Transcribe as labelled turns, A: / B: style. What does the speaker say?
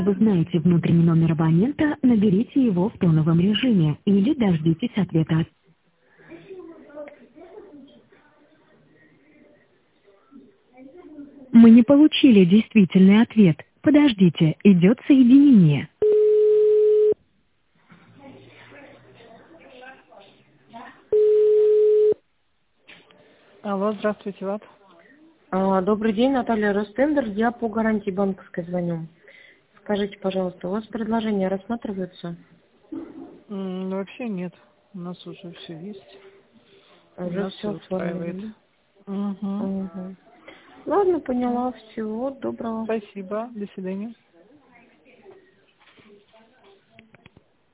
A: Вы знаете внутренний номер абонента, наберите его в тоновом режиме или дождитесь ответа. Мы не получили действительный ответ. Подождите, идет соединение. Алло, здравствуйте, Влад.
B: Добрый день, Наталья Ростендер. Я по гарантии банковской звоню. Скажите, пожалуйста, у вас предложения рассматриваются?
A: Вообще нет. У нас уже все есть.
B: Уже
A: Нас
B: все
A: все устраивает.
B: оформлено.
A: Угу.
B: Угу. Ладно, поняла. Всего доброго.
A: Спасибо. До свидания.